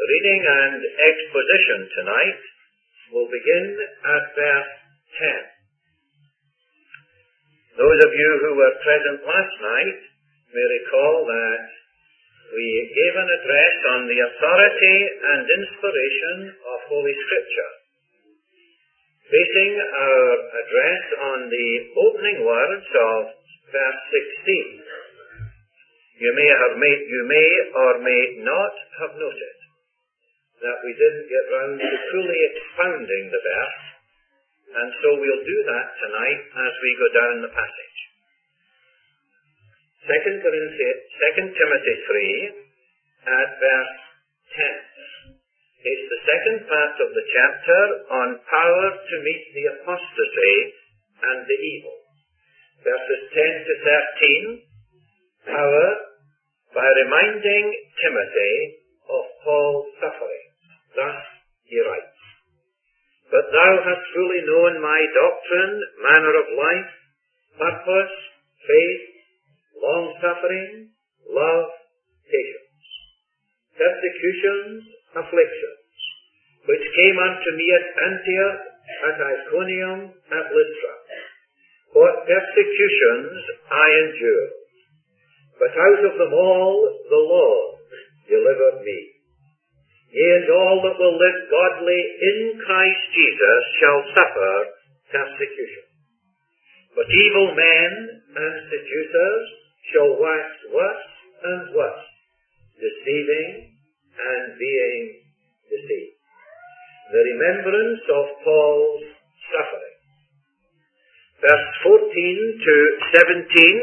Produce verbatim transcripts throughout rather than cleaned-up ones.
The reading and exposition tonight will begin at verse ten. Those of you who were present last night may recall that we gave an address on the authority and inspiration of Holy Scripture, basing our address on the opening words of verse sixteen. You may have made, you may or may not have noted that we didn't get round to fully expounding the verse, and so we'll do that tonight as we go down the passage. Second Timothy three at verse ten. It's the second part of the chapter on power to meet the apostasy and the evil. Verses ten to thirteen, power by reminding Timothy of Paul's suffering. Thus he writes, But thou hast fully known my doctrine, manner of life, purpose, faith, long-suffering, love, patience, persecutions, afflictions, which came unto me at Antioch, at Iconium, at Lystra. What persecutions I endured, but out of them all the Lord delivered me. Yea, and all that will live godly in Christ Jesus shall suffer persecution. But evil men and seducers shall wax worse and worse, deceiving and being deceived. The remembrance of Paul's suffering. Verse fourteen to seventeen,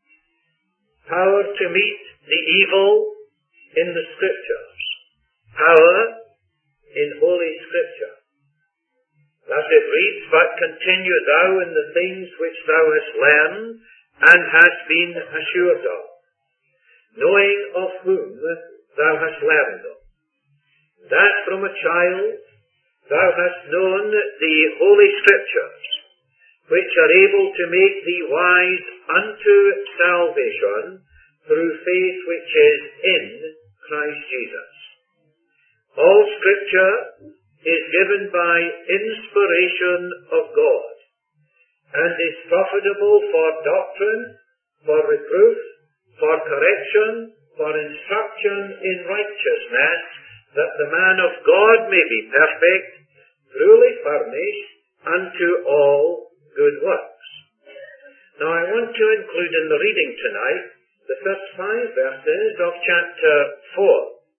power to meet the evil in the Scriptures. Power in Holy Scripture. Thus it reads, But continue thou in the things which thou hast learned and hast been assured of, knowing of whom thou hast learned them, that from a child thou hast known the Holy Scriptures, which are able to make thee wise unto salvation through faith which is in Christ Jesus. All Scripture is given by inspiration of God, and is profitable for doctrine, for reproof, for correction, for instruction in righteousness, that the man of God may be perfect, truly furnished unto all good works. Now I want to include in the reading tonight the first five verses of chapter four,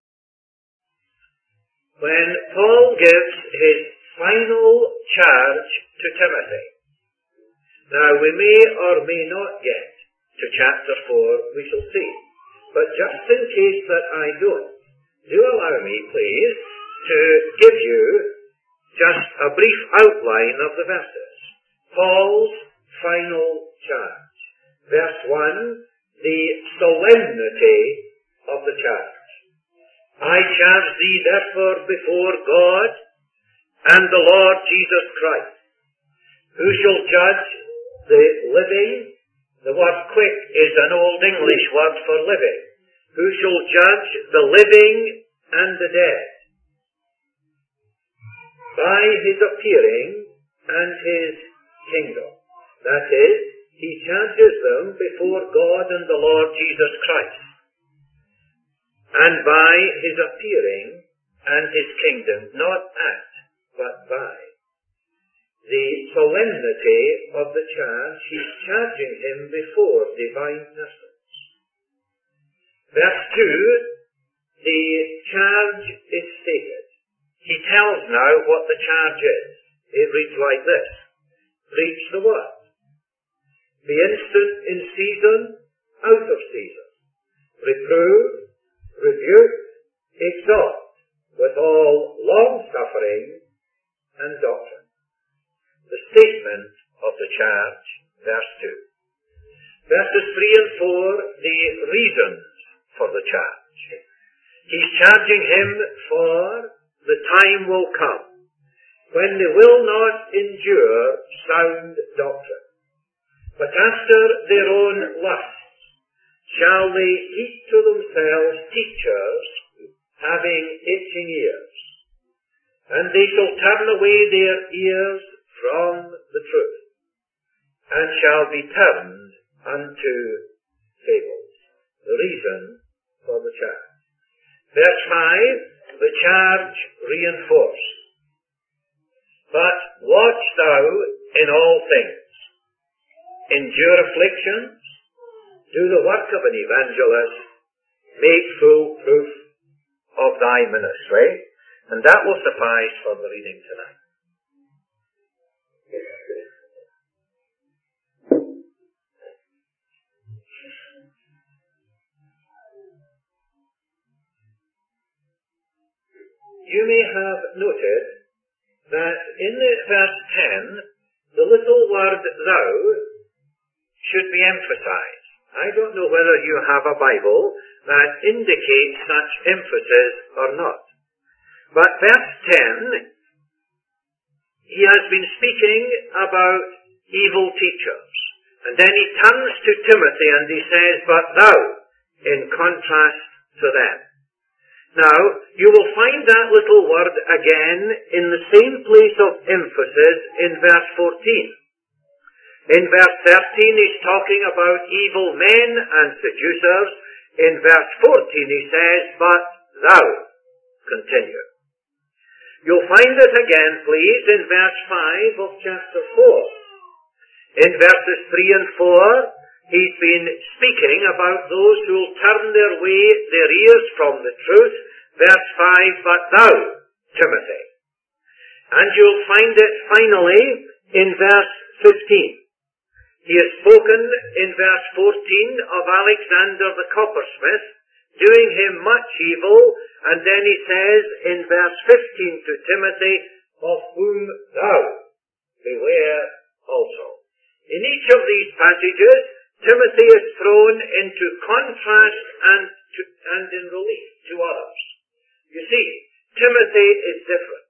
when Paul gives his final charge to Timothy. Now we may or may not get to chapter four, we shall see. But just in case that I don't, do allow me please to give you just a brief outline of the verses. Paul's final charge. Verse one, the solemnity of the charge. I charge thee therefore before God and the Lord Jesus Christ, who shall judge the living. The word quick is an old English word for living. Who shall judge the living and the dead by his appearing and his kingdom. That is, he charges them before God and the Lord Jesus Christ, and by his appearing and his kingdom, not at, but by. The solemnity of the charge, he's charging him before divine persons. Verse two, the charge is stated. He tells now what the charge is. It reads like this. Preach the word. Be instant in season, out of season. Reprove, rebuke, exhort, with all long-suffering and doctrine. The statement of the charge, verse two. Verses three and four, the reasons for the charge. He's charging him for the time will come when they will not endure sound doctrine, but after their own lusts shall they heap to themselves teachers having itching ears, and they shall turn away their ears from the truth, and shall be turned unto fables. The reason for the charge. Verse five, the charge reinforced. But watch thou in all things, endure afflictions, do the work of an evangelist, make full proof of thy ministry, and that will suffice for the reading tonight. You may have noted that in the verse ten, the little word thou should be emphasized. I don't know whether you have a Bible that indicates such emphasis or not. But verse ten, he has been speaking about evil teachers. And then he turns to Timothy and he says, but thou, in contrast to them. Now, you will find that little word again in the same place of emphasis in verse fourteen. In verse thirteen, he's talking about evil men and seducers. In verse fourteen, he says, but thou, continue. You'll find it again, please, in verse five of chapter four. In verses three and four, he's been speaking about those who will turn their way, their ears from the truth. Verse five, but thou, Timothy. And you'll find it finally in verse fifteen. He has spoken in verse fourteen of Alexander the coppersmith, doing him much evil, and then he says in verse fifteen to Timothy, of whom thou beware also. In each of these passages, Timothy is thrown into contrast and, to, and in relief to others. You see, Timothy is different.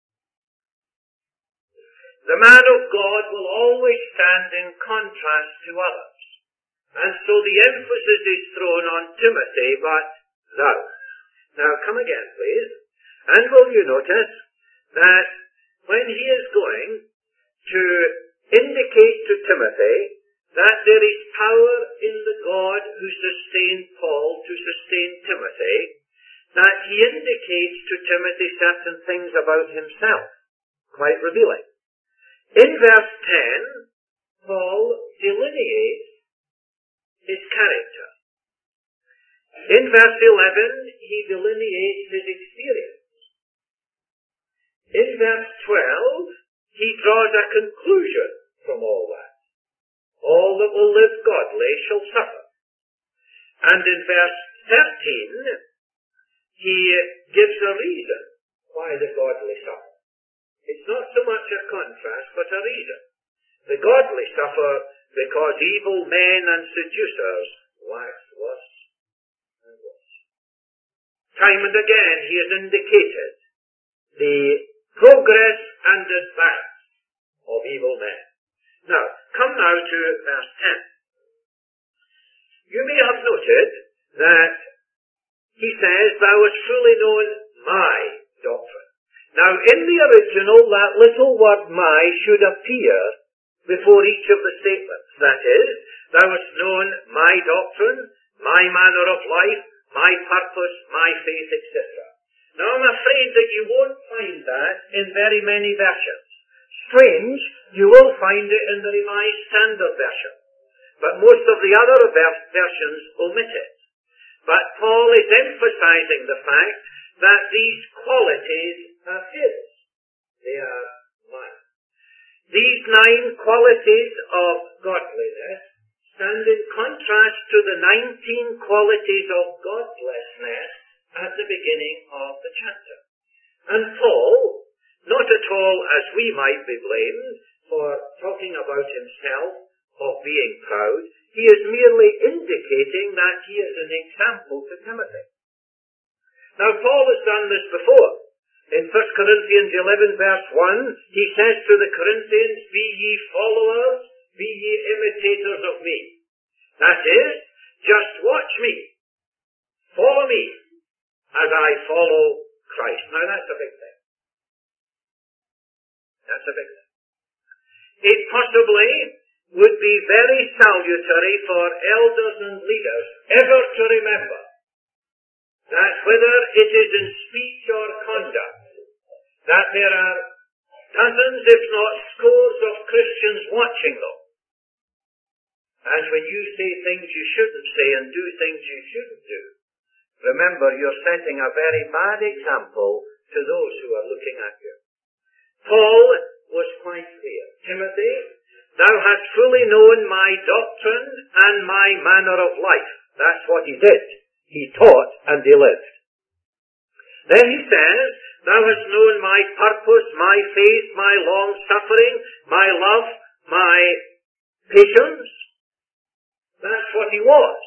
The man of God will always stand in contrast to others. And so the emphasis is thrown on Timothy, but thou. Now come again, please. And will you notice that when he is going to indicate to Timothy that there is power in the God who sustained Paul to sustain Timothy, that he indicates to Timothy certain things about himself, quite revealing. In verse ten, Paul delineates his character. In verse eleven, he delineates his experience. In verse twelve, he draws a conclusion from all that. All that will live godly shall suffer. And in verse thirteen, he gives a reason why the godly suffer. It's not so much a contrast, but a reason. The godly suffer because evil men and seducers wax worse and worse. Time and again he has indicated the progress and advance of evil men. Now, come now to verse ten. You may have noted that he says, thou hast fully known my doctrine. Now, in the original, that little word my should appear before each of the statements. That is, thou hast known my doctrine, my manner of life, my purpose, my faith, et cetera. Now, I'm afraid that you won't find that in very many versions. Strange, you will find it in the Revised Standard Version. But most of the other versions omit it. But Paul is emphasizing the fact that these qualities are his. They are mine. These nine qualities of godliness stand in contrast to the nineteen qualities of godlessness at the beginning of the chapter. And Paul, not at all as we might be blamed for talking about himself, of being proud, he is merely indicating that he is an example to Timothy. Now, Paul has done this before. In First Corinthians eleven verse one, he says to the Corinthians, be ye followers, be ye imitators of me. That is, just watch me, follow me, as I follow Christ. Now that's a big thing. That's a big thing. It possibly would be very salutary for elders and leaders ever to remember that whether it is in speech or conduct, that there are dozens, if not scores of Christians watching them. And when you say things you shouldn't say and do things you shouldn't do, remember you're setting a very bad example to those who are looking at you. Paul was quite clear. Timothy, thou hast fully known my doctrine and my manner of life. That's what he did. He taught and he lived. Then he says, thou hast known my purpose, my faith, my long suffering, my love, my patience. That's what he was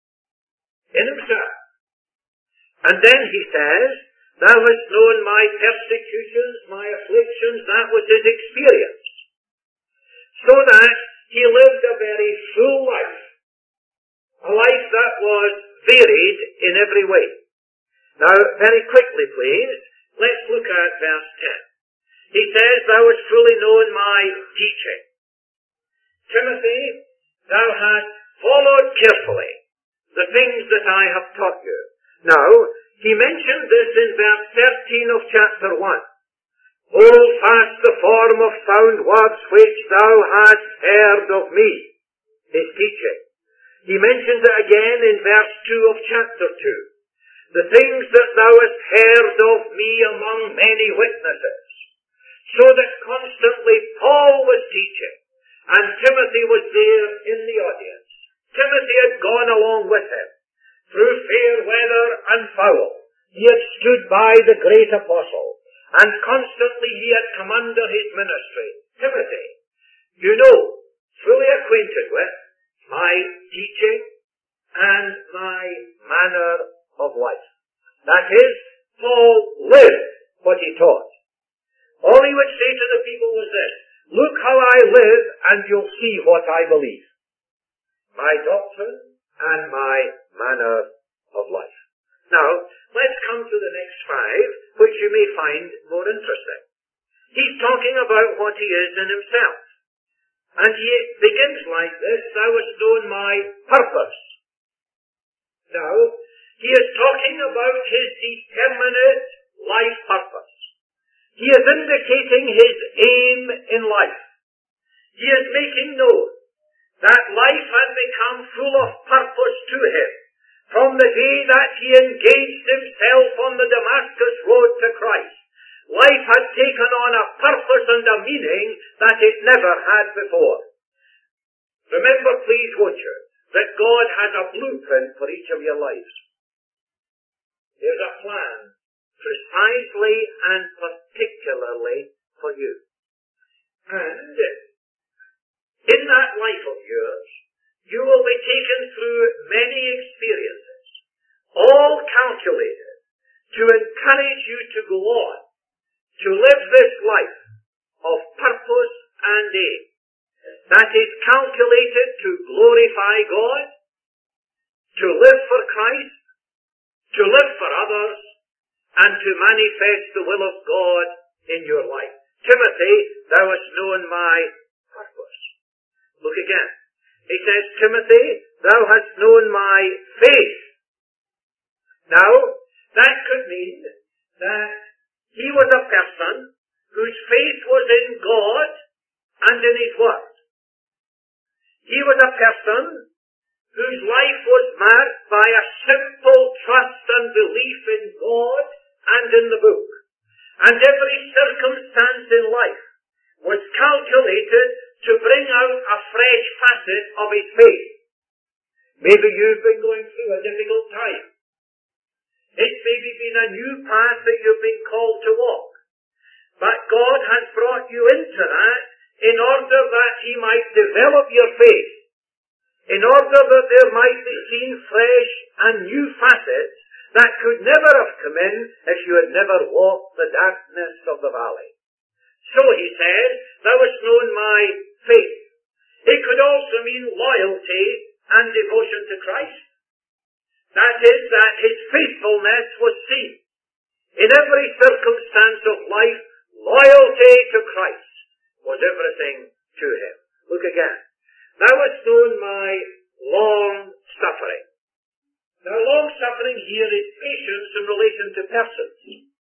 in himself. And then he says, thou hast known my persecutions, my afflictions. That was his experience. So that he lived a very full life. A life that was varied in every way. Now, very quickly, please, let's look at verse ten. He says, thou hast fully known my teaching. Timothy, thou hast followed carefully the things that I have taught you. Now, he mentioned this in verse thirteen of chapter one. Hold fast the form of sound words which thou hast heard of me. His teaching. He mentions it again in verse two of chapter two. The things that thou hast heard of me among many witnesses. So that constantly Paul was teaching, and Timothy was there in the audience. Timothy had gone along with him, through fair weather and foul. He had stood by the great apostle, and constantly he had come under his ministry. Timothy, you know, fully acquainted with my teaching and my manner of life. That is, Paul lived what he taught. All he would say to the people was this, look how I live and you'll see what I believe. My doctrine and my manner of life. Now, let's come to the next five, which you may find more interesting. He's talking about what he is in himself. And he begins like this, thou hast known my purpose. Now, he is talking about his determinate life purpose. He is indicating his aim in life. He is making known that life had become full of purpose to him from the day that he engaged himself on the Damascus road to Christ. Life had taken on a purpose and a meaning that it never had before. Remember, please, won't you, that God has a blueprint for each of your lives. There's a plan precisely and particularly for you. And in that life of yours, you will be taken through many experiences, all calculated to encourage you to go on, to live this life of purpose and aim that is calculated to glorify God, to live for Christ, to live for others, and to manifest the will of God in your life. Timothy, thou hast known my purpose. Look again. He says, Timothy, thou hast known my faith. Now, that could mean that he was a person whose faith was in God and in his word. He was a person whose life was marked by a simple trust and belief in God and in the book. And every circumstance in life was calculated to bring out a fresh facet of his faith. Maybe you've been going through a difficult time. It's maybe been a new path that you've been called to walk. But God has brought you into that in order that he might develop your faith. In order that there might be seen fresh and new facets that could never have come in if you had never walked the darkness of the valley. So he said, thou hast known my faith. It could also mean loyalty and devotion to Christ. That is, that his faithfulness was seen. In every circumstance of life, loyalty to Christ was everything to him. Look again. Thou hast known my long suffering. Now, long suffering here is patience in relation to persons.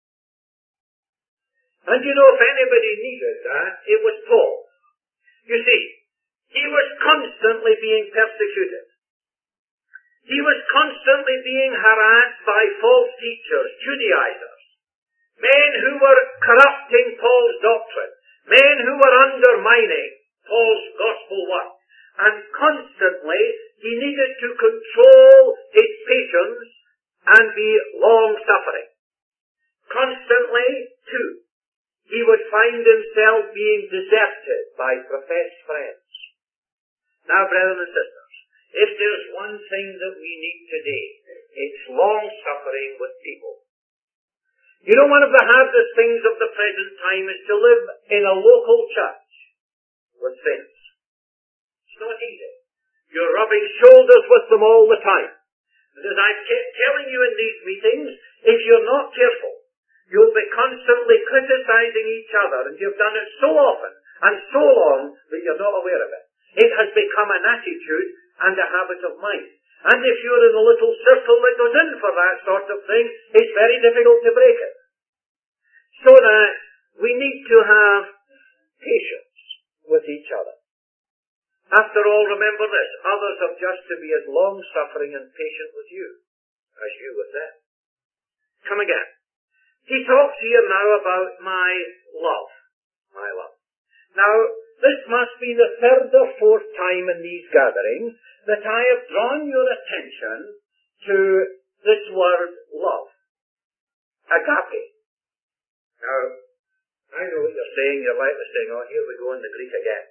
And you know, if anybody needed that, it was Paul. You see, he was constantly being persecuted. He was constantly being harassed by false teachers, Judaizers, men who were corrupting Paul's doctrine, men who were undermining Paul's gospel work. And constantly he needed to control his patience and be long-suffering. Constantly, too, he would find himself being deserted by professed friends. Now, brethren and sisters, if there's one thing that we need today, it's long-suffering with people. You know, one of the hardest things of the present time is to live in a local church with saints. It's not easy. You're rubbing shoulders with them all the time. And as I've kept telling you in these meetings, if you're not careful, you'll be constantly criticizing each other, and you've done it so often and so long that you're not aware of it. It has become an attitude and a habit of mind. And if you're in a little circle that goes in for that sort of thing, it's very difficult to break it. So that we need to have patience with each other. After all, remember this, others are just to be as long-suffering and patient with you as you with them. Come again. He talks here now about my love. My love. Now, this must be the third or fourth time in these gatherings that I have drawn your attention to this word love. Agape. Now, I know what you're saying. You're likely saying, oh, here we go in the Greek again.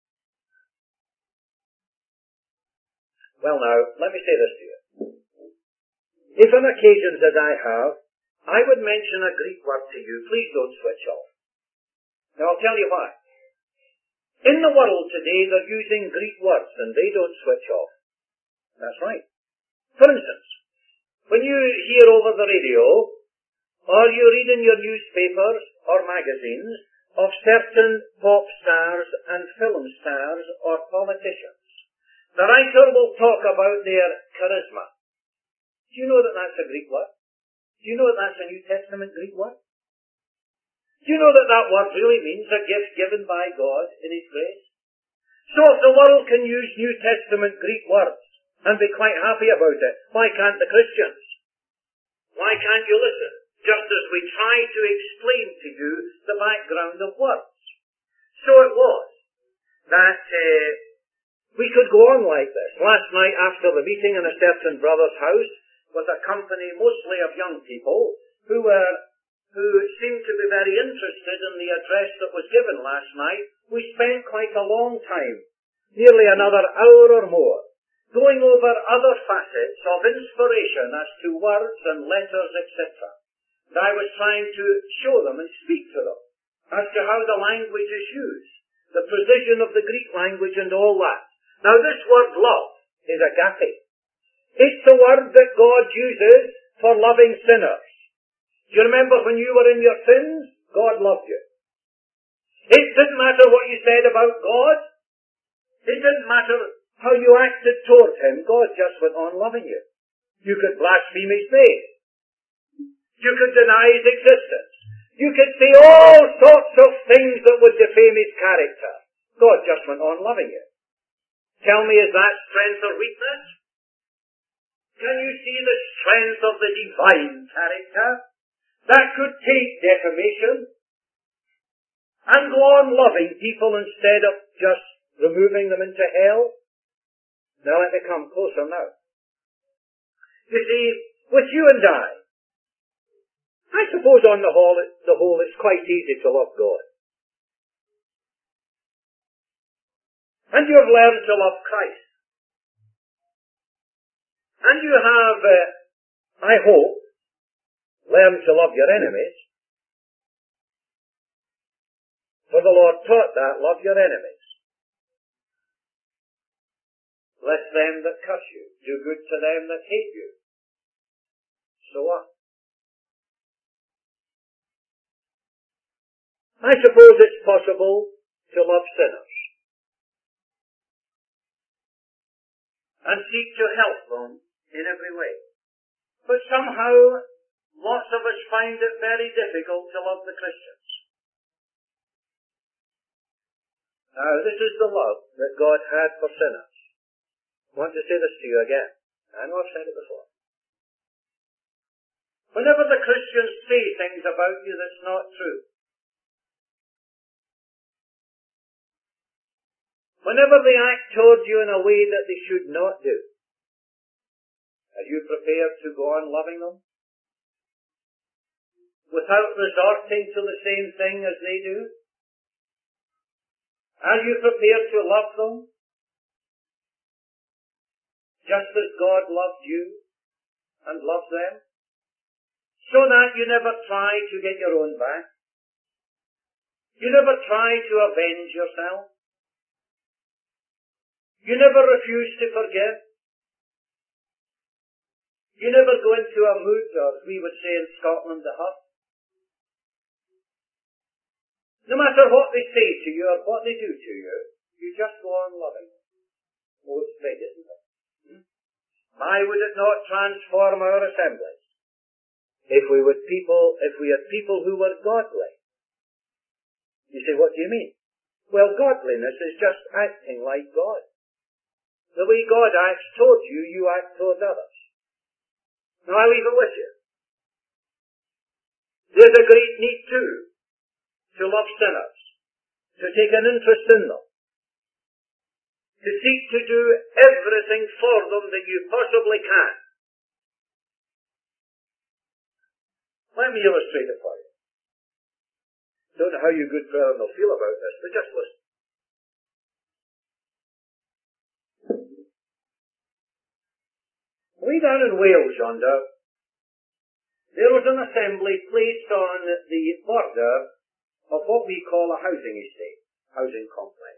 Well now, let me say this to you. If on occasions as I have, I would mention a Greek word to you, please don't switch off. Now I'll tell you why. In the world today, they're using Greek words and they don't switch off. That's right. For instance, when you hear over the radio, or you read in your newspapers or magazines of certain pop stars and film stars or politicians, the writer will talk about their charisma. Do you know that that's a Greek word? Do you know that that's a New Testament Greek word? Do you know that that word really means a gift given by God in His grace? So if the world can use New Testament Greek words and be quite happy about it, why can't the Christians? Why can't you listen? Just as we try to explain to you the background of words. So it was that uh, we could go on like this. Last night after the meeting in a certain brother's house was a company mostly of young people who were who seemed to be very interested in the address that was given last night. We spent quite a long time, nearly another hour or more, going over other facets of inspiration as to words and letters, et cetera. And I was trying to show them and speak to them as to how the language is used, the precision of the Greek language and all that. Now this word love is agape. It's the word that God uses for loving sinners. Do you remember when you were in your sins? God loved you. It didn't matter what you said about God. It didn't matter how you acted toward Him. God just went on loving you. You could blaspheme His name. You could deny His existence. You could say all sorts of things that would defame His character. God just went on loving you. Tell me, is that strength or weakness? Can you see the strength of the divine character that could take defamation and go on loving people instead of just removing them into hell? Now let me come closer now. You see, with you and I, I suppose on the whole, the whole it's quite easy to love God. And you have learned to love Christ. And you have, uh, I hope, learned to love your enemies. For the Lord taught that, love your enemies. Bless them that curse you. Do good to them that hate you. so on. I suppose it's possible to love sinners and seek to help them in every way. But somehow, lots of us find it very difficult to love the Christians. Now, this is the love that God had for sinners. I want to say this to you again. I know I've said it before. Whenever the Christians say things about you that's not true, whenever they act towards you in a way that they should not do, are you prepared to go on loving them? Without resorting to the same thing as they do? Are you prepared to love them? Just as God loved you and loves them? So that you never try to get your own back? You never try to avenge yourself? You never refuse to forgive? You never go into a mood, or as we would say in Scotland, the huff? No matter what they say to you or what they do to you, you just go on loving them. Oh, it's big, isn't it? Hmm? Why would it not transform our assemblies if we would people, if we had people who were godly? You say, what do you mean? Well, godliness is just acting like God. The way God acts towards you, you act towards others. Now I leave it with you. There's a great need too to love sinners, to take an interest in them, to seek to do everything for them that you possibly can. Let me illustrate it for you. Don't know how you good brethren will feel about this, but just listen. Way down in Wales yonder, there was an assembly placed on the border of what we call a housing estate, housing complex.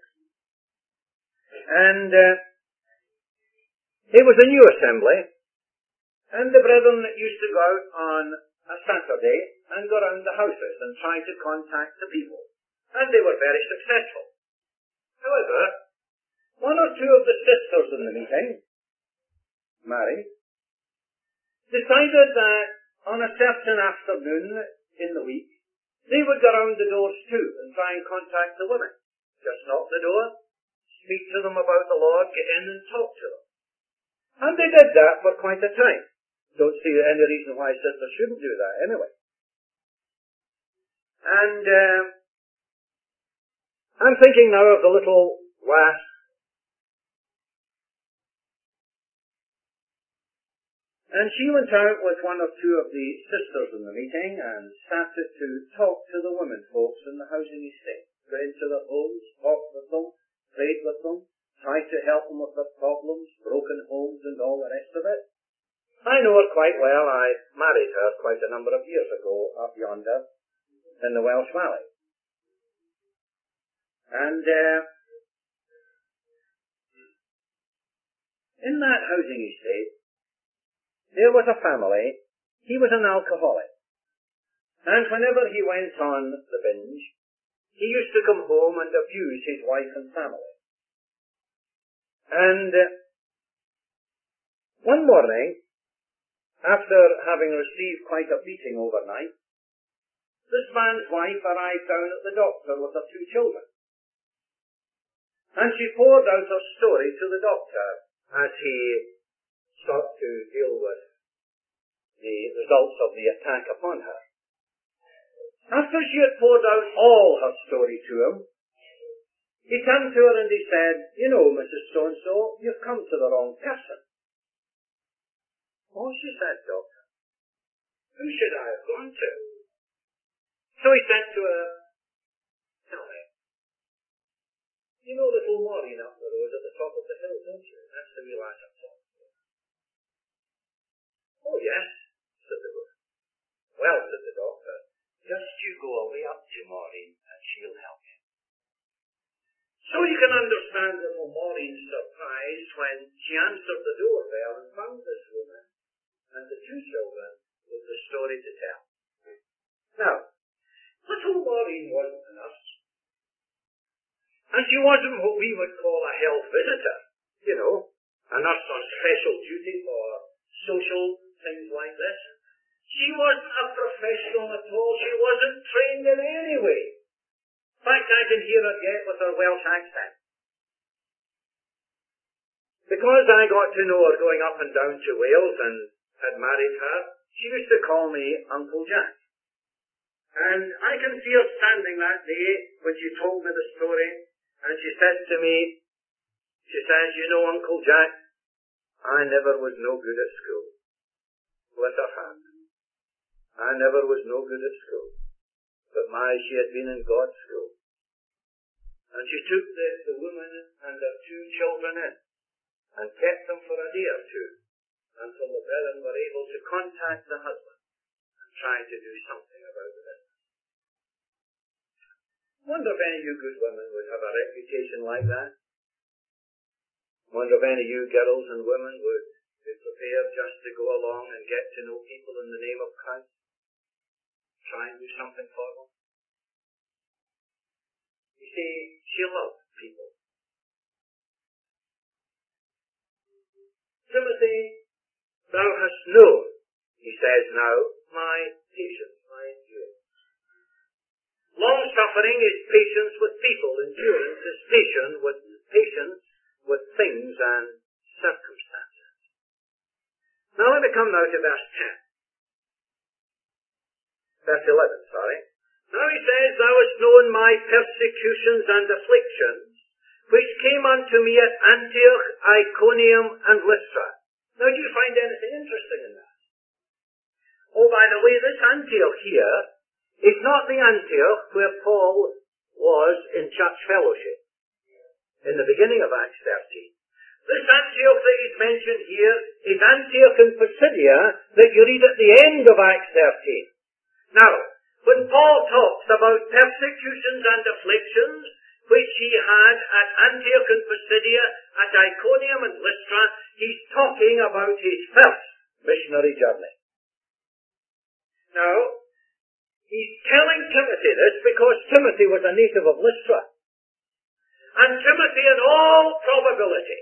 And uh, it was a new assembly, and the brethren used to go out on a Saturday and go around the houses and try to contact the people. And they were very successful. However, one or two of the sisters in the meeting, married, decided that on a certain afternoon in the week, they would go round the doors too and try and contact the women. Just knock the door, speak to them about the Lord, get in and talk to them. And they did that for quite a time. Don't see any reason why sisters shouldn't do that anyway. And uh, I'm thinking now of the little lass and she went out with one or two of the sisters in the meeting and started to talk to the women folks in the housing estate. Go into their homes, talk with them, prayed with them, tried to help them with their problems, broken homes and all the rest of it. I know her quite well. I married her quite a number of years ago up yonder in the Welsh Valley. And uh, in that housing estate, there was a family. He was an alcoholic. And whenever he went on the binge, he used to come home and abuse his wife and family. And uh, one morning, after having received quite a beating overnight, this man's wife arrived down at the doctor with her two children. And she poured out her story to the doctor as he sought to deal with the results of the attack upon her. After she had poured out all her story to him, he turned to her and he said, "You know, Missus So-and-so, you've come to the wrong person." "Oh," she said, "Doctor, who should I have gone to?" So he said to her, "Tell me, you know little Maureen up the road at the top of the hill, don't you? That's the wee lass I'm talking to." "Oh, yes," said the woman. "Well," said the doctor, "just you go away up to Maureen and she'll help you." So you can understand little Maureen's surprise when she answered the doorbell and found this woman and the two children with the story to tell. Now, little Maureen wasn't a nurse. And she wasn't what we would call a health visitor. You know, a nurse on special duty for social things like this. She wasn't a professional at all. She wasn't trained in any way. In fact, I can hear her yet with her Welsh accent. Because I got to know her going up and down to Wales and had married her, she used to call me Uncle Jack. And I can see her standing that day when she told me the story, and she said to me, she says, you know, Uncle Jack, I never was no good at school. Bless her heart. I never was no good at school. But my, she had been in God's school. And she took the, the woman and her two children in and kept them for a day or two until the brethren were able to contact the husband and try to do something about the business. Wonder if any of you good women would have a reputation like that. Wonder if any of you girls and women would be prepared just to go along and get to know people in the name of Christ. Try and do something for them. You see, she loved people. Timothy, thou hast known, he says now, my patience, my endurance. Long-suffering is patience with people. Endurance is patience with, patience with things and circumstances. Now let me come now to verse ten. Verse eleven, sorry. Now he says, thou hast known my persecutions and afflictions, which came unto me at Antioch, Iconium, and Lystra. Now do you find anything interesting in that? Oh, by the way, this Antioch here is not the Antioch where Paul was in church fellowship in the beginning of Acts thirteen. This Antioch that is mentioned here is Antioch in Pisidia that you read at the end of Acts thirteen. Now, when Paul talks about persecutions and afflictions which he had at Antioch in Pisidia, at Iconium and Lystra, he's talking about his first missionary journey. Now, he's telling Timothy this because Timothy was a native of Lystra. And Timothy, in all probability,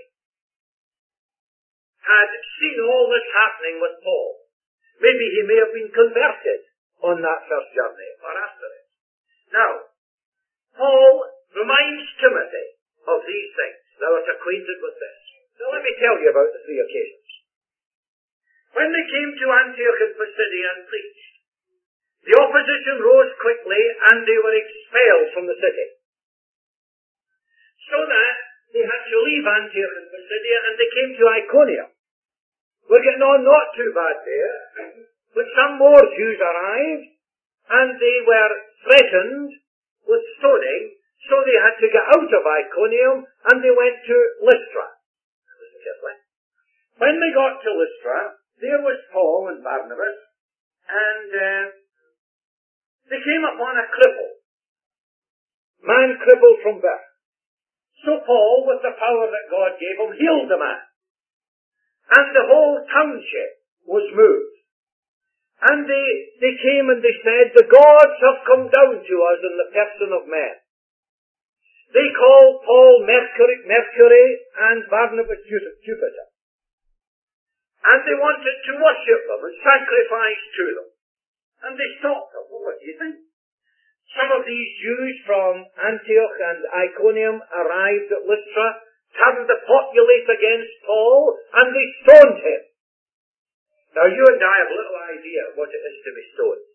had seen all this happening with Paul. Maybe he may have been converted on that first journey or after it. Now, Paul reminds Timothy of these things. Thou art acquainted with this. Now let me tell you about the three occasions. When they came to Antioch in Pisidia and preached, the opposition rose quickly and they were expelled from the city. So that they had to leave Antioch in Pisidia and they came to Iconium. We're getting on not too bad there, but some more Jews arrived and they were threatened with stoning, so they had to get out of Iconium and they went to Lystra. When they got to Lystra, there was Paul and Barnabas, and uh, they came upon a cripple, man crippled from birth. So Paul, with the power that God gave him, healed the man. And the whole township was moved. And they, they came and they said, the gods have come down to us in the person of men. They called Paul Mercury, Mercury and Barnabas Jupiter. And they wanted to worship them and sacrifice to them. And they stopped them. Well, what do you think? Some of these Jews from Antioch and Iconium arrived at Lystra, turned the populace against Paul, and they stoned him. Now you and I have little idea what it is to be stoned.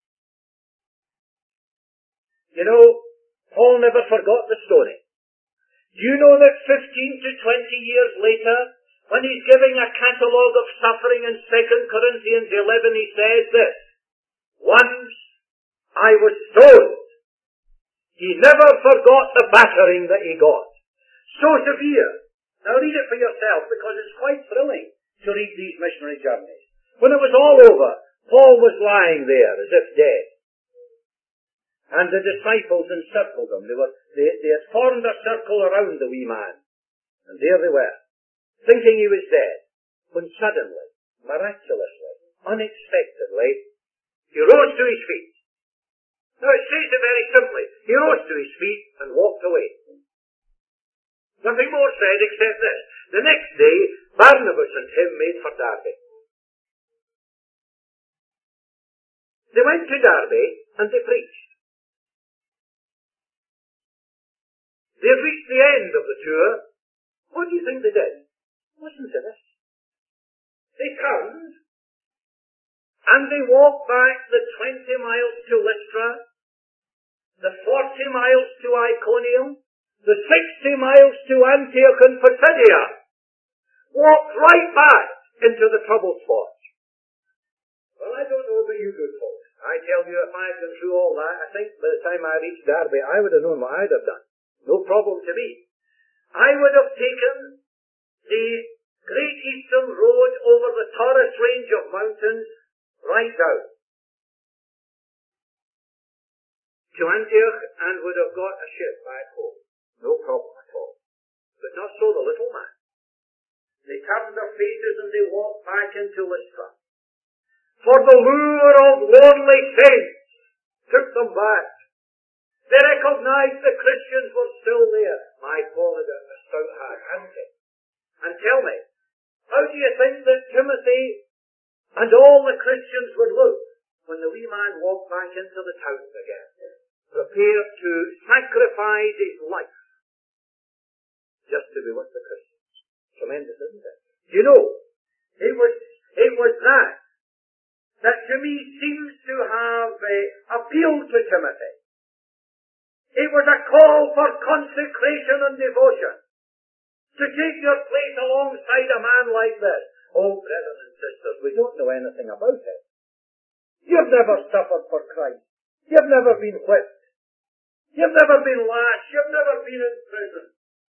You know, Paul never forgot the stoning. Do you know that fifteen to twenty years later, when he's giving a catalogue of suffering in Second Corinthians eleven, he says this, once I was stoned. He never forgot the battering that he got. So severe. Now read it for yourself, because it's quite thrilling to read these missionary journeys. When it was all over, Paul was lying there as if dead. And the disciples encircled him. They, were, they, they had formed a circle around the wee man. And there they were, thinking he was dead, when suddenly, miraculously, unexpectedly, he rose to his feet. Now it says it very simply. He rose to his feet and walked away. Nothing more said except this. The next day, Barnabas and him made for Derbe. They went to Derbe and they preached. They had reached the end of the tour. What do you think they did? Listen to this. They turned and they walked back the twenty miles to Lystra, the forty miles to Iconium, the sixty miles to Antioch and Pisidia. Walked right back into the troubled spots. Well, I don't know about you good folks. I tell you, if I had gone through all that, I think by the time I reached Derbe, I would have known what I'd have done. No problem to me. I would have taken the Great Eastern Road over the Taurus range of mountains right down to Antioch and would have got a ship back home. No problem at all. But not so the little man. They turned their faces and they walked back into Lystra. For the lure of lonely saints took them back. They recognized the Christians were still there. My Paul had a stout hag, hadn't he? And tell me, how do you think that Timothy and all the Christians would look when the wee man walked back into the town again, prepared to sacrifice his life just to be with the Christians? Tremendous, isn't it? You know, it was, it was that that to me seems to have uh, appealed to Timothy. It was a call for consecration and devotion. To take your place alongside a man like this. Oh, brothers and sisters, we don't know anything about it. You've never suffered for Christ. You've never been whipped. You've never been lashed. You've never been in prison.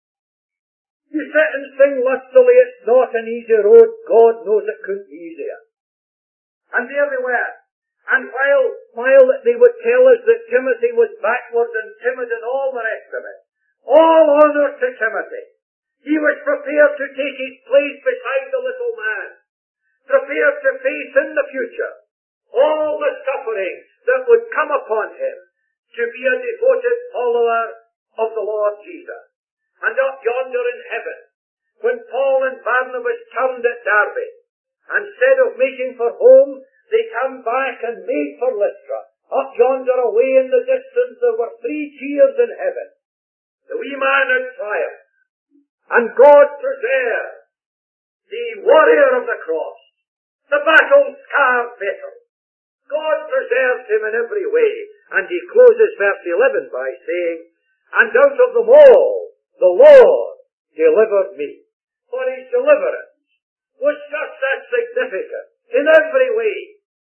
You sit and sing lustily, it's not an easy road. God knows it couldn't be easier. And there they were. And while, while they would tell us that Timothy was backward and timid and all the rest of it, all honour to Timothy. He was prepared to take his place beside the little man, prepared to face in the future all the suffering that would come upon him to be a devoted follower of the Lord Jesus. And up yonder in heaven, when Paul and Barnabas turned at Derbe, instead of making for home, they turned back and made for Lystra. Up yonder away in the distance there were three cheers in heaven. The wee man had triumphed. And God preserved the warrior of the cross, the battle-scarred vessel. God preserved him in every way. And he closes verse eleven by saying, and out of them all, the Lord delivered me. For his deliverance was just as significant in every way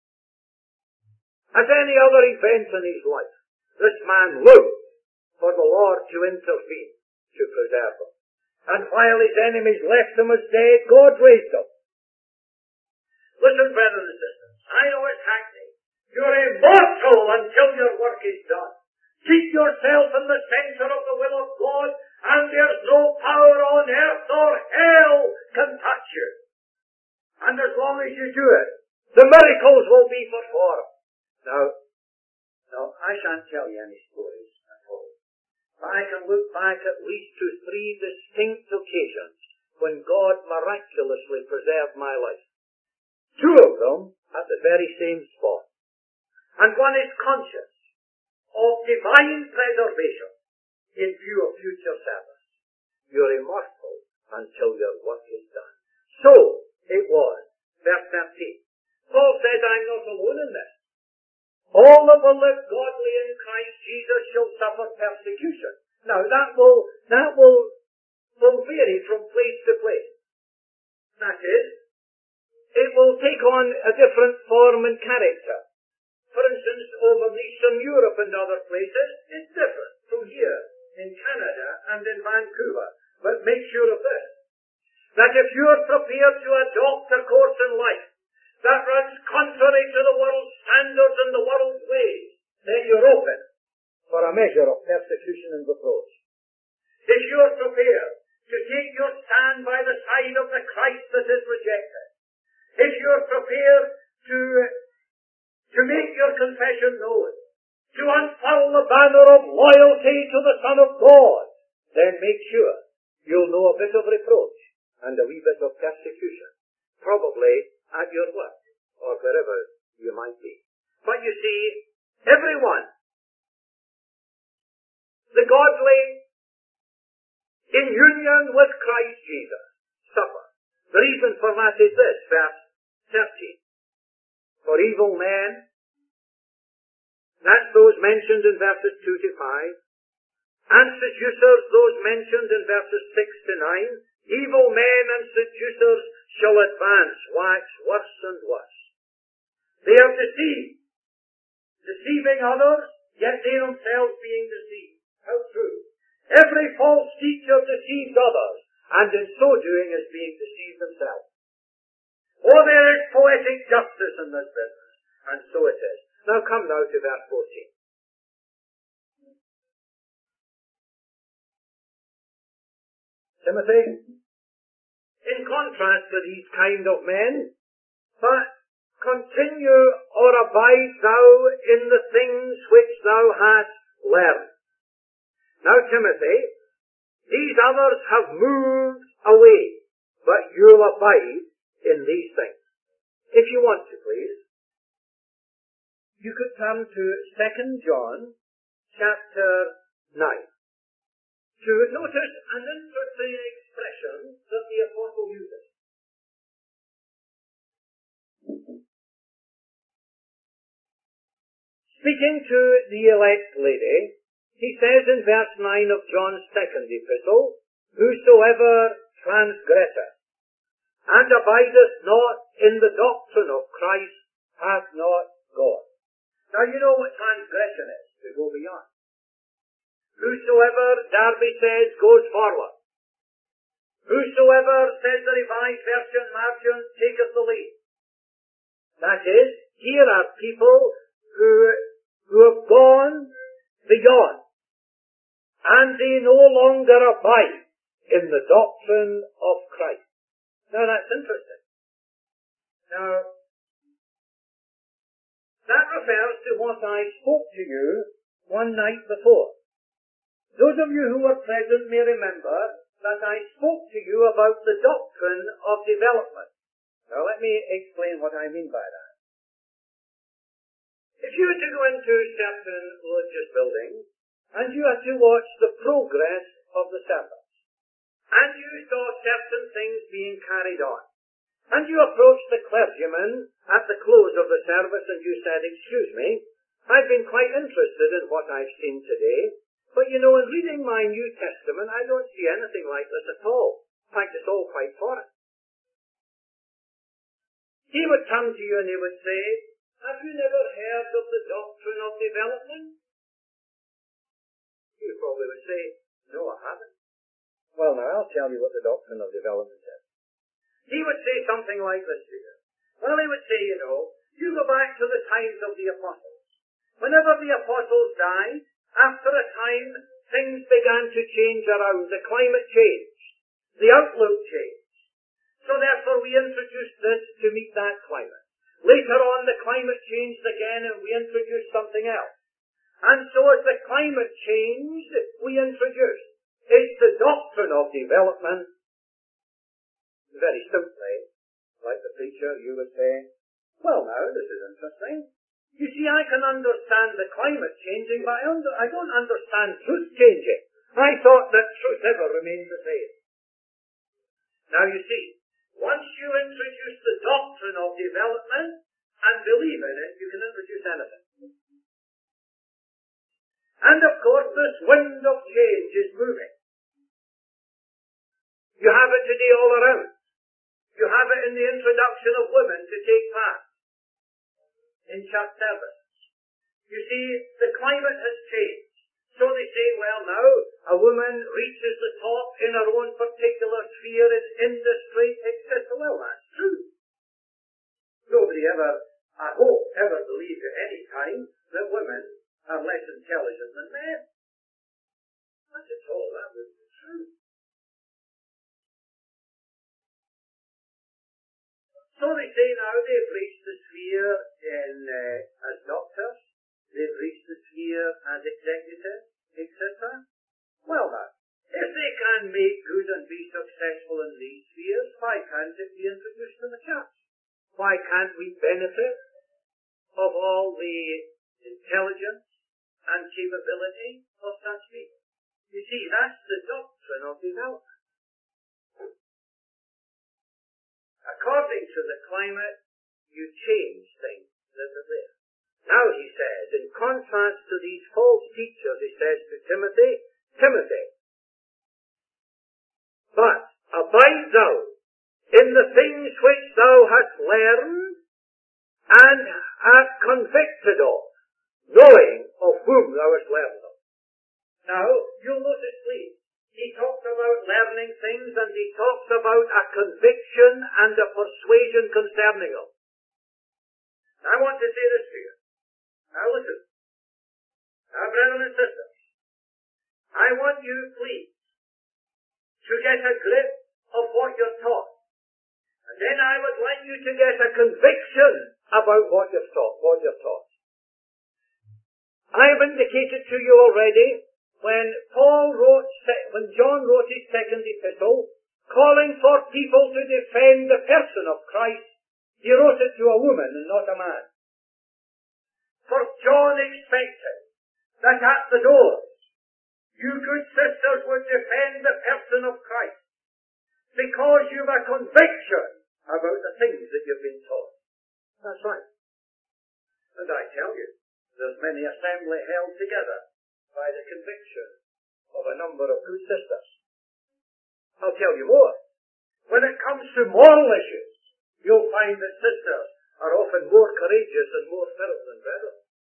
as any other event in his life. This man looked for the Lord to intervene, to preserve him. And while his enemies left him as dead, God raised him. Listen, brothers and sisters, I know it's hackneyed. You're immortal until your work is done. Keep yourself in the center of the will of God, and there's no power on earth or hell can touch you. And as long as you do it, the miracles will be performed. Now, now I shan't tell you any stories at all. I can look back at least to three distinct occasions when God miraculously preserved my life. Two of them at the very same spot. And one is conscious of divine preservation in view of future service. You're immortal until your work is done. So it was. Verse thirteen. Paul said, I'm not alone in this. All that will live godly in Christ Jesus shall suffer persecution. Now that will, that will, will vary from place to place. That is, it will take on a different form and character. For instance, over the Eastern Europe and other places, it's different from here in Canada and in Vancouver. But make sure of this, that if you're prepared to adopt a course in life that runs contrary to the world's standards and the world's ways, then you're open for a measure of persecution and reproach. If you're prepared to take your stand by the side of the Christ that is rejected, if you're prepared to, to make your confession known, to unfurl the banner of loyalty to the Son of God, then make sure you'll know a bit of reproach and a wee bit of persecution, probably at your work or wherever you might be. But you see, everyone, the godly, in union with Christ Jesus, suffer. The reason for that is this, verse thirteen. For evil men, that's those mentioned in verses two to five, and seducers, those mentioned in verses six to nine, evil men and seducers shall advance, wax worse and worse. They are deceived, deceiving others, yet they themselves being deceived. How true. Every false teacher deceives others, and in so doing is being deceived themselves. Oh, there is poetic justice in this business, and so it is. Now come now to verse fourteen. Timothy, in contrast to these kind of men, but continue or abide thou in the things which thou hast learned. Now, Timothy, these others have moved away, but you'll abide in these things. If you want to, please, you could come to Second John chapter nine to notice an interesting expression that the apostle uses. Speaking to the elect lady, he says in verse nine of John's second epistle, whosoever transgresseth and abideth not in the doctrine of Christ hath not God. Now you know what transgression is, to go beyond. Whosoever, Darby says, goes forward. Whosoever, says the Revised Version, Margin, taketh the lead. That is, here are people who, who have gone beyond, and they no longer abide in the doctrine of Christ. Now that's interesting. Now, that refers to what I spoke to you one night before. Those of you who were present may remember that I spoke to you about the doctrine of development. Now let me explain what I mean by that. If you were to go into certain religious buildings, and you had to watch the progress of the service, and you saw certain things being carried on, and you approached the clergyman at the close of the service and you said, excuse me, I've been quite interested in what I've seen today, but you know, in reading my New Testament, I don't see anything like this at all. In fact, it's all quite foreign. He would come to you and he would say, have you never heard of the doctrine of development? You probably would say, no, I haven't. Well, now, I'll tell you what the doctrine of development is. He would say something like this to you. Well, he would say, you know, you go back to the times of the apostles. Whenever the apostles died, after a time, things began to change around. The climate changed. The outlook changed. So therefore we introduced this to meet that climate. Later on the climate changed again and we introduced something else. And so as the climate changed, we introduced. It's the doctrine of development. Very simply, like the preacher, you would say, well now, this is interesting. You see, I can understand the climate changing, but I, under, I don't understand truth changing. I thought that truth ever remained the same. Now you see, once you introduce the doctrine of development and believe in it, you can introduce anything. And of course, this wind of change is moving. You have it today all around. You have it in the introduction of women to take part in church services. You see, the climate has changed. So they say, well now, a woman reaches the top in her own particular sphere in industry, et cetera. Well, that's true. Nobody ever, I hope, ever believed at any time that women are less intelligent than men. Not at all, that would be true. So they say now they've reached the sphere sphere in, uh, as doctors. They've reached the sphere as executives, et cetera. Well then, if they can make good and be successful in these spheres, why can't it be introduced in the church? Why can't we benefit of all the intelligence and capability of such people? You see, that's the doctrine of development. According to the climate, you change things that are there. Now he says, in contrast to these false teachers, he says to Timothy, Timothy, but abide thou in the things which thou hast learned and art convicted of, knowing of whom thou hast learned them. Now, you'll notice, please, he talks about learning things and he talks about a conviction and a persuasion concerning them. I want to say this to you. Now listen. Now, brethren and sisters, I want you, please, to get a grip of what you're taught. And then I would like you to get a conviction about what you're taught, what you're taught. I have indicated to you already when Paul wrote, when John wrote his second epistle, calling for people to defend the person of Christ, he wrote it to a woman and not a man. For John expected that at the doors, you good sisters would defend the person of Christ because you've a conviction about the things that you've been taught. That's right. And I tell you, there's many assembly held together by the conviction of a number of good sisters. I'll tell you more. When it comes to moral issues, you'll find that sisters are often more courageous and more firm than brethren.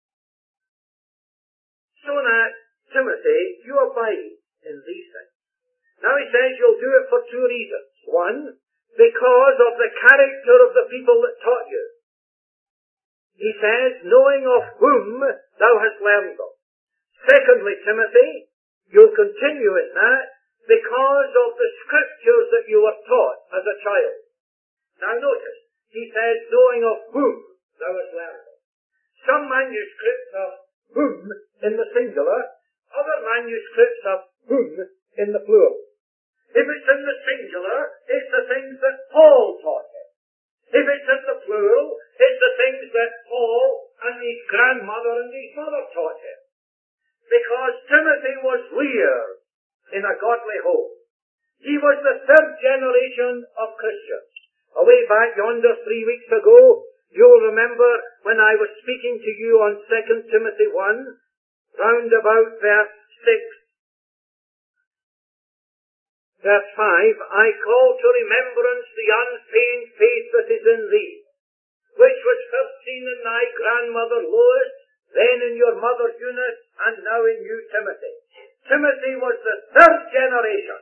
So now, Timothy, you abide in these things. Now he says you'll do it for two reasons. One, because of the character of the people that taught you. He says, knowing of whom thou hast learned them. Secondly, Timothy, you'll continue in that because of the scriptures that you were taught as a child. Now notice, he says, knowing of whom thou hast learned them. Some manuscripts have whom in the singular, other manuscripts have whom in the plural. If it's in the singular, it's the things that Paul taught him. If it's in the plural, it's the things that Paul and his grandmother and his mother taught him. Because Timothy was reared in a godly home. He was the third generation of Christians. Away back yonder three weeks ago, you'll remember when I was speaking to you on Second Timothy one, round about verse six, verse five, I call to remembrance the unfeigned faith that is in thee, which was first seen in thy grandmother Lois, then in your mother Eunice, and now in you, Timothy. Timothy was the third generation.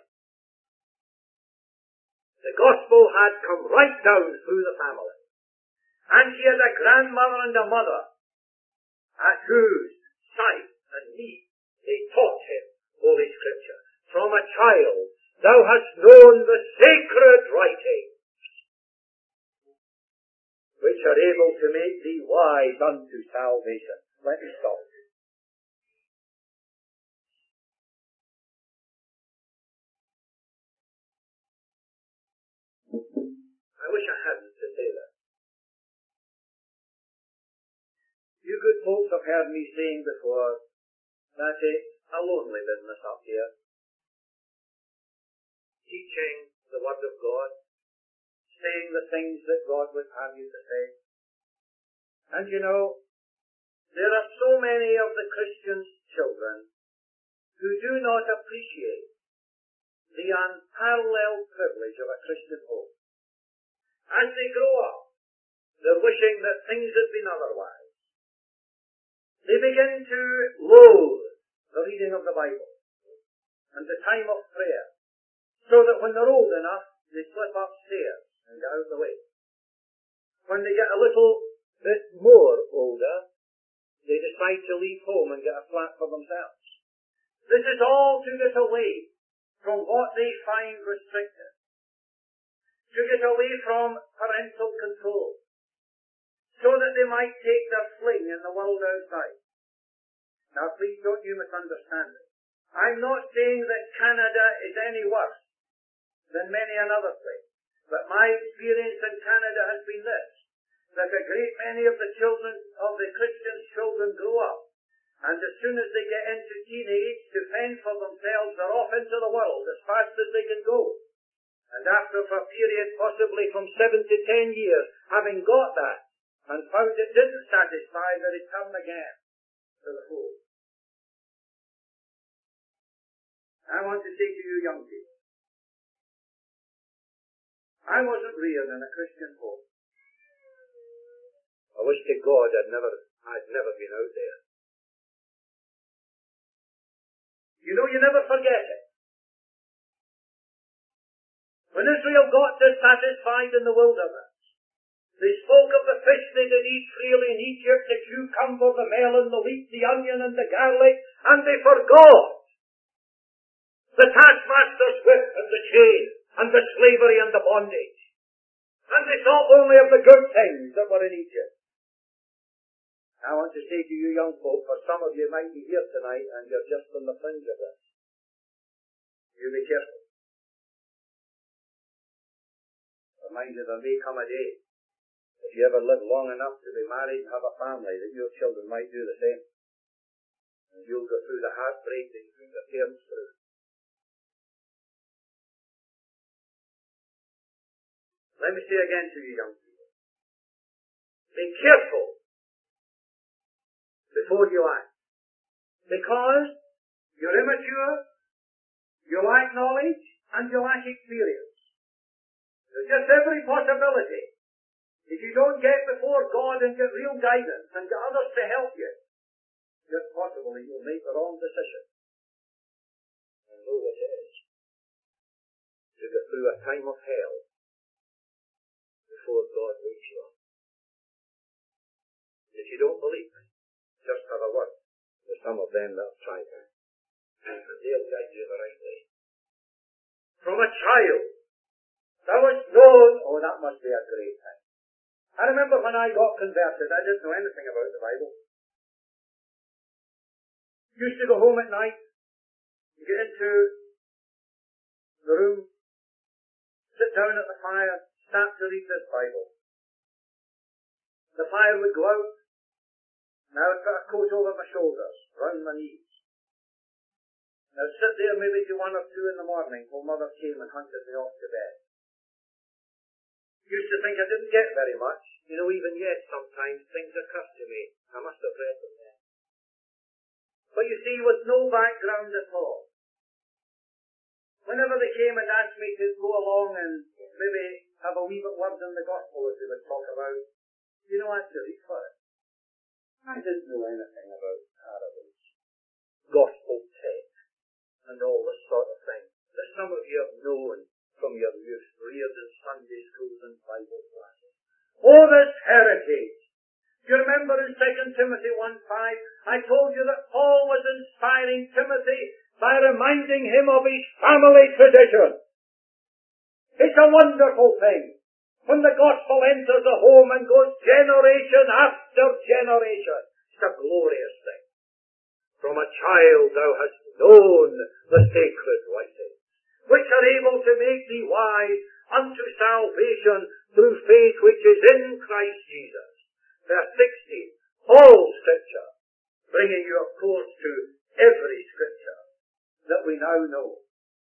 The gospel had come right down through the family. And he had a grandmother and a mother at whose sight and need they taught him Holy Scripture. From a child thou hast known the sacred writings, which are able to make thee wise unto salvation. Let me stop. I wish I hadn't to say that. You good folks have heard me saying before that it's a lonely business up here. Teaching the Word of God, saying the things that God would have you to say. And you know, there are so many of the Christian's children who do not appreciate the unparalleled privilege of a Christian home. As they grow up, they're wishing that things had been otherwise. They begin to loathe the reading of the Bible and the time of prayer, so that when they're old enough, they slip upstairs and get out of the way. When they get a little bit more older, they decide to leave home and get a flat for themselves. This is all to get away from what they find restrictive, to get away from parental control, so that they might take their fling in the world outside. Now please don't you misunderstand it. I'm not saying that Canada is any worse than many another place, but my experience in Canada has been this, that a great many of the children, of the Christians' children grow up, and as soon as they get into teenage, to fend for themselves, they're off into the world as fast as they can go. And after for a period possibly from seven to ten years, having got that, and found it didn't satisfy, they return again to the fold. I want to say to you young people, I wasn't reared in a Christian home. I wish to God I'd never, I'd never been out there. You know, you never forget it. When Israel got dissatisfied in the wilderness, they spoke of the fish they did eat freely in Egypt, the cucumber, the melon, the wheat, the onion, and the garlic, and they forgot the taskmaster's whip and the chain, and the slavery and the bondage. And they thought only of the good things that were in Egypt. I want to say to you young folk, for some of you might be here tonight and you're just on the fringe of this. You be careful. Remind you, there may come a day, if you ever live long enough to be married and have a family, that your children might do the same. And you'll go through the heartbreak that you put your parents through. Let me say again to you young people, be careful before you act. Because you're immature, you lack knowledge, and you lack experience. There's just every possibility, if you don't get before God and get real guidance and get others to help you, just possibly you'll make the wrong decision. And know what it is to go through a time of hell before God wakes you up. If you don't believe me, just have a word with some of them that have tried it, and they'll guide you the right way. From a child, thou was known, oh, that must be a great thing. I remember when I got converted, I didn't know anything about the Bible. Used to go home at night, get into the room, sit down at the fire, start to read this Bible. The fire would go out, and I would put a coat over my shoulders, round my knees. And I'd sit there maybe to one or two in the morning till Mother came and hunted me off to bed. Used to think I didn't get very much. You know, even yet sometimes things occur to me. I must have read them then. But you see, with no background at all. Whenever they came and asked me to go along and maybe have a wee bit word in the gospel as they would talk about, you know, I had to read for it. I didn't know anything about parables, gospel text, and all this sort of thing that some of you have known from your youth, reared in Sunday schools and Bible classes. Oh, this heritage! Do you remember in Second Timothy one five, I told you that Paul was inspiring Timothy by reminding him of his family tradition. It's a wonderful thing when the gospel enters a home and goes generation after generation. It's a glorious thing. From a child thou hast known the sacred writings, which are able to make thee wise unto salvation through faith which is in Christ Jesus. Verse sixteen, all Scripture, bringing you of course to every Scripture that we now know.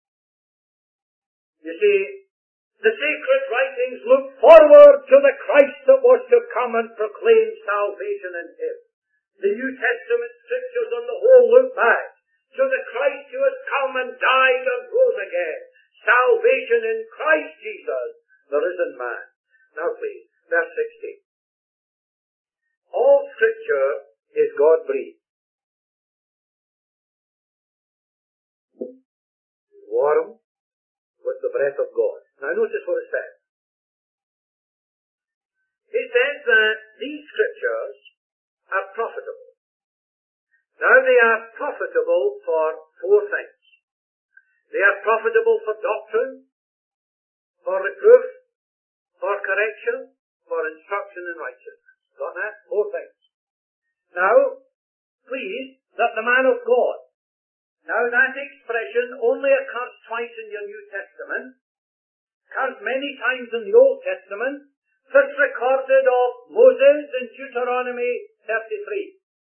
You see, the sacred writings look forward to the Christ that was to come and proclaim salvation in Him. The New Testament Scriptures on the whole look back to the Christ who has come and died and rose again. Salvation in Christ Jesus, the risen man. Now please, verse sixteen. All Scripture is God-breathed. Warm with the breath of God. Now notice what it says. It says that these Scriptures are profitable. Now they are profitable for four things. They are profitable for doctrine, for reproof, for correction, for instruction in righteousness. Got that? Four things. Now, please, that the man of God. Now that expression only occurs twice in your New Testament, occurs many times in the Old Testament. First recorded of Moses in Deuteronomy thirty-three.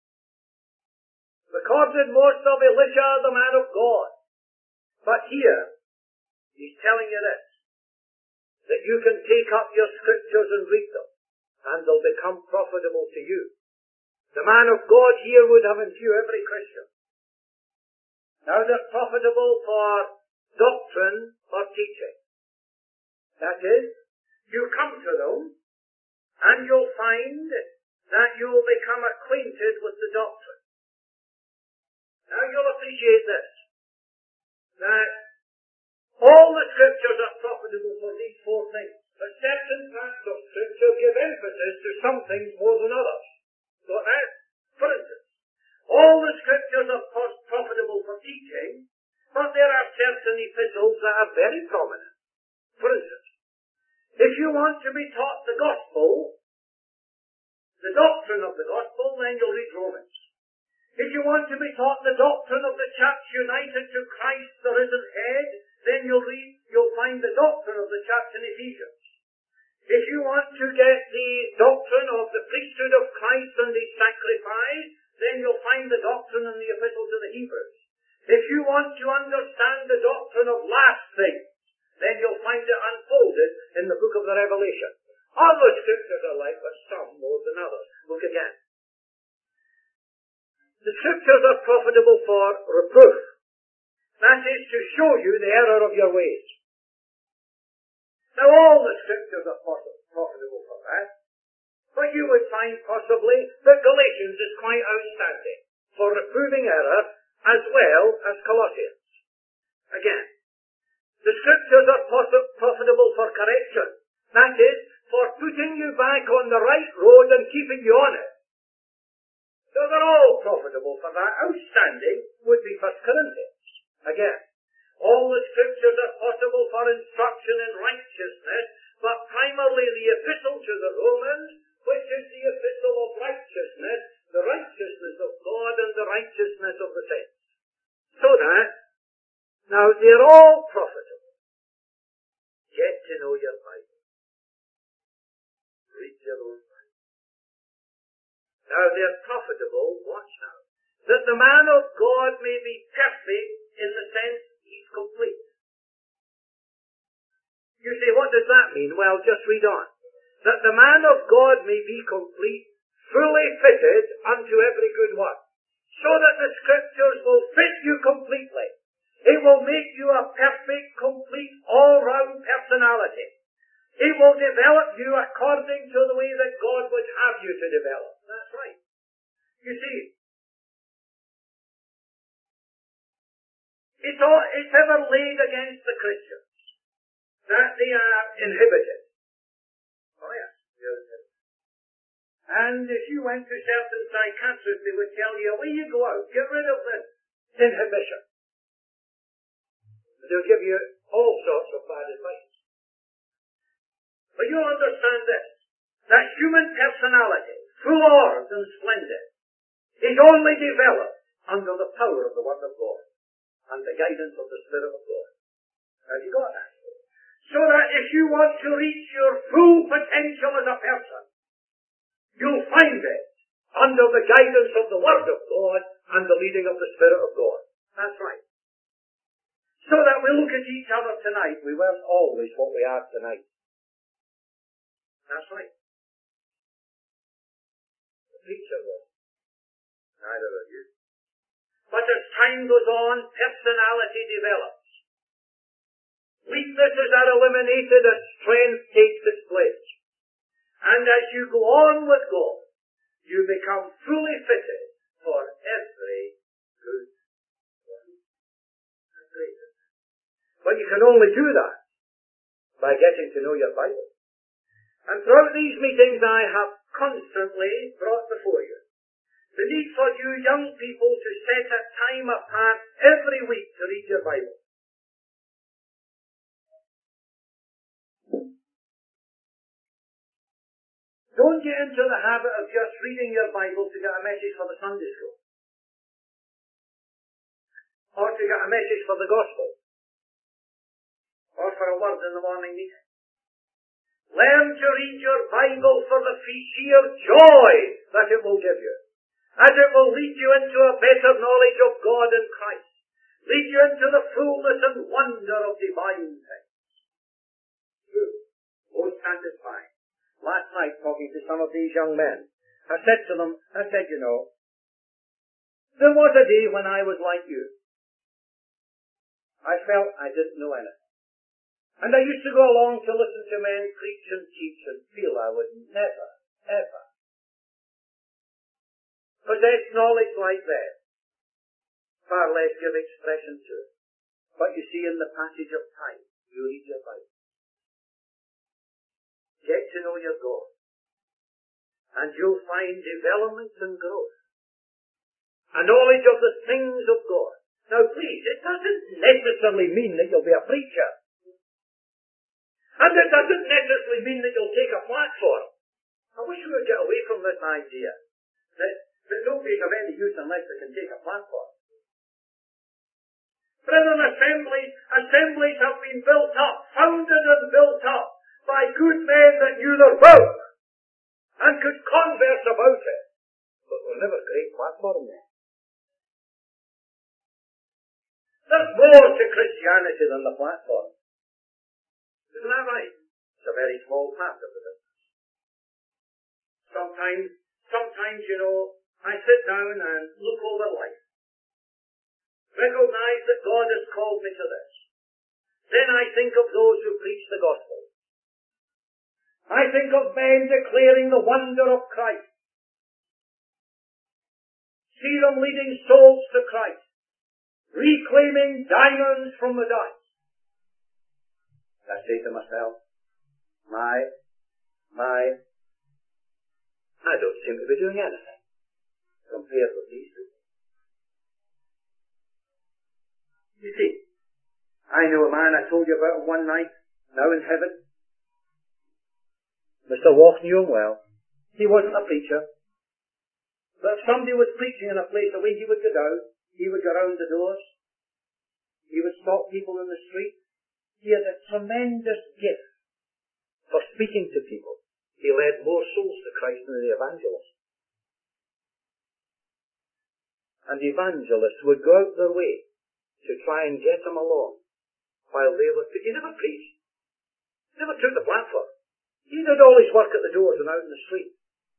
Recorded most of Elisha, the man of God. But here, he's telling you this, that you can take up your scriptures and read them, and they'll become profitable to you. The man of God here would have in view every Christian. Now they're profitable for doctrine or teaching. That is, you come to them, and you'll find that you'll become acquainted with the doctrine. Now you'll appreciate this, that all the scriptures are profitable for these four things. But certain parts of scripture give emphasis to some things more than others. So that, for instance, all the scriptures are profitable for teaching, but there are certain epistles that are very prominent. For instance, if you want to be taught the gospel, the doctrine of the gospel, then you'll read Romans. If you want to be taught the doctrine of the church united to Christ, the risen head, then you'll read, you'll find the doctrine of the church in Ephesians. If you want to get the doctrine of the priesthood of Christ and his sacrifice, then you'll find the doctrine in the epistle to the Hebrews. If you want to understand the doctrine of last things, then you'll find it unfolded in the book of the Revelation. Other scriptures are like, but some more than others. Look again. The scriptures are profitable for reproof. That is to show you the error of your ways. Now all the scriptures are profitable for that. But you would find possibly that Galatians is quite outstanding for reproving error as well as Colossians. Again, the scriptures are profitable for correction. That is, for putting you back on the right road and keeping you on it. So they're all profitable for that. Outstanding would be First Corinthians. Again, all the scriptures are possible for instruction in righteousness, but primarily the epistle to the Romans, which is the epistle of righteousness, the righteousness of God and the righteousness of the saints. So that, now they're all profitable. Get to know your Bible. Read your own Bible. Now they're profitable, watch now, that the man of God may be perfect in the sense he's complete. You say, what does that mean? Well, just read on. That the man of God may be complete, fully fitted unto every good work. So that the scriptures will fit you completely. It will make you a perfect, complete, all-round personality. It will develop you according to the way that God would have you to develop. That's right. You see, it's, all, it's ever laid against the Christians that they are inhibited. Oh yes, you're inhibited. And if you went to certain psychiatrists, they would tell you, away you go out, get rid of this inhibition. They'll give you all sorts of bad advice. But you'll understand this, that human personality, full orbed and splendid, is only developed under the power of the Word of God and the guidance of the Spirit of God. Have you got that? So that if you want to reach your full potential as a person, you'll find it under the guidance of the Word of God and the leading of the Spirit of God. That's right. So that we look at each other tonight, we weren't always what we are tonight. That's right. The preacher was. Neither of you. But as time goes on, personality develops. Weaknesses are eliminated as strength takes its place. And as you go on with God, you become fully fitted for every good work. That's great. But you can only do that by getting to know your Bible. And throughout these meetings I have constantly brought before you the need for you young people to set a time apart every week to read your Bible. Don't get into the habit of or to get a message for the gospel, or for a word in the morning meeting. Learn to read your Bible for the sheer joy that it will give you, as it will lead you into a better knowledge of God and Christ, lead you into the fullness and wonder of divine things. Most satisfying. Last night, talking to some of these young men, I said to them, I said, you know, there was a day when I was like you. I felt I didn't know anything. And I used to go along to listen to men preach and teach and feel I would never, ever possess knowledge like that. Far less give expression to it. But you see, in the passage of time, you read your Bible. Get to know your God. And you'll find development and growth. A knowledge of the things of God. Now please, it doesn't necessarily mean that you'll be a preacher. And it doesn't necessarily mean that you'll take a platform. I wish we would get away from this idea that, that nobody's of any use unless they can take a platform. Brethren, assemblies, assemblies have been built up, founded and built up by good men that knew their book and could converse about it. But there were never great platforms there. There's more to Christianity than the platform. Isn't that right? It's a very small part of the business. Sometimes, sometimes, you know, I sit down and look over life. Recognize that God has called me to this. Then I think of those who preach the gospel. I think of men declaring the wonder of Christ. See them leading souls to Christ. Reclaiming diamonds from the dust. I say to myself, my, my, I don't seem to be doing anything compared with these people. You see, I know a man I told you about one night, now in heaven. Mister Walk knew him well. He wasn't a preacher. But if somebody was preaching in a place, the way he would go down, he would go round the doors. He would stop people in the street. He had a tremendous gift for speaking to people. He led more souls to Christ than the evangelist. And the evangelists would go out their way to try and get them along while they were... He never preached. He never took the platform. He did all his work at the doors and out in the street.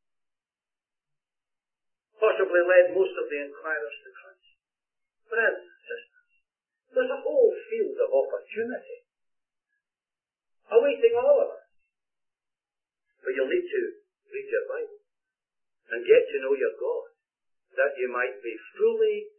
Possibly led most of the inquirers to Christ. Brothers and sisters, there's a whole field of opportunity awaiting all of us. But you'll need to read your Bible and get to know your God, that you might be fully